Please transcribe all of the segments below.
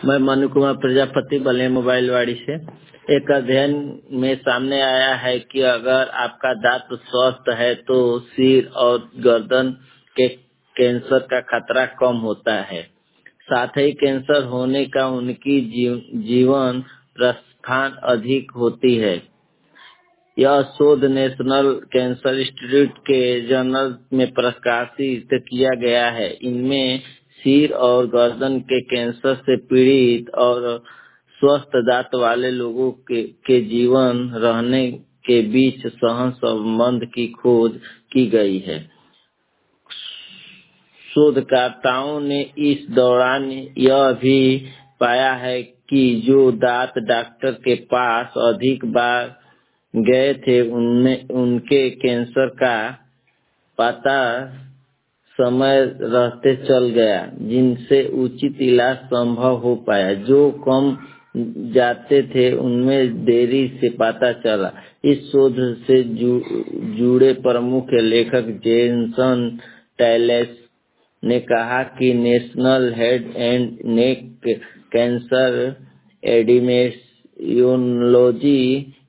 मैं मनु कुमार प्रजापति बलिया मोबाइल वाड़ी से। एक अध्ययन में सामने आया है कि अगर आपका दांत स्वस्थ है तो सिर और गर्दन के कैंसर का खतरा कम होता है। साथ ही कैंसर होने का उनकी जीवन प्रस्थान अधिक होती है। यह शोध नेशनल कैंसर इंस्टीट्यूट के जर्नल में प्रकाशित किया गया है। इनमें सिर और गर्दन के कैंसर से पीड़ित और स्वस्थ दांत वाले लोगों के जीवन रहने के बीच सहज संबंध की खोज की गई है। शोधकर्ताओं ने इस दौरान यह भी पाया है कि जो दांत डॉक्टर के पास अधिक बार गए थे उनमें उनके कैंसर का पता समय रहते चल गया, जिनसे उचित इलाज संभव हो पाया। जो कम जाते थे उनमें देरी से पता चला। इस शोध से जुड़े प्रमुख लेखक जेसन टैलेस ने कहा कि national head and neck cancer epidemiology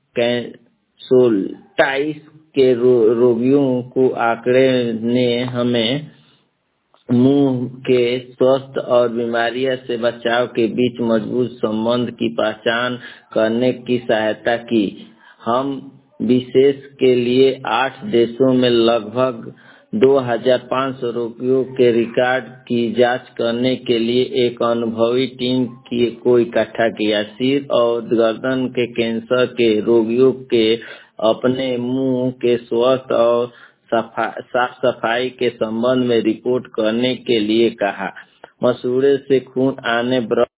सोल्टाइस के रोगियों को आंकड़े ने हमें मुंह के स्वास्थ्य और बीमारियों से बचाव के बीच मजबूत संबंध की पहचान करने की सहायता की। हम विशेष के लिए 8 देशों में लगभग 2500 रोगियों के रिकॉर्ड की जांच करने के लिए एक अनुभवी टीम को इकट्ठा किया। सिर और गर्दन के कैंसर के रोगियों के अपने मुंह के स्वास्थ्य और साफ सफाई के संबंध में रिपोर्ट करने के लिए कहा। मसूड़े से खून आने,